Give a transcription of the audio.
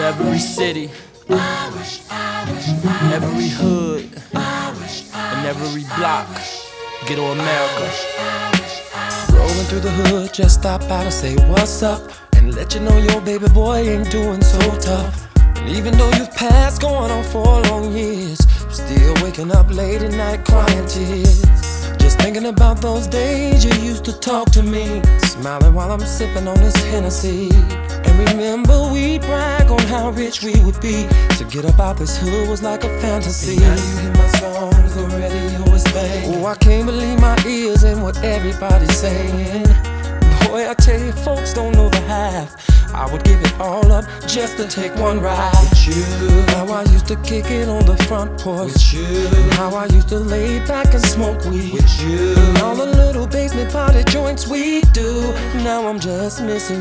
every city, every hood, and every block. Ghetto America. Rolling through the hood, just stop out and say what's up, and let you know your baby boy ain't doing so tough. And even though you've passed going on 4 long years, I'm still waking up late at night crying tears, just thinking about those days you used to talk to me, smiling while I'm sipping on this Hennessy. And remember we'd brag on how rich we would be. To get up out this hood was like a fantasy. Now you hear my songs, the radio is banging. Oh, I can't believe my ears and what everybody's saying. Boy, I tell you, folks don't know the half. I would give it all up just to take one ride with you. How I used to kick it on the front porch with you. And how I used to lay back and smoke weed with you. And all the little basement party joints we do. Now I'm just missing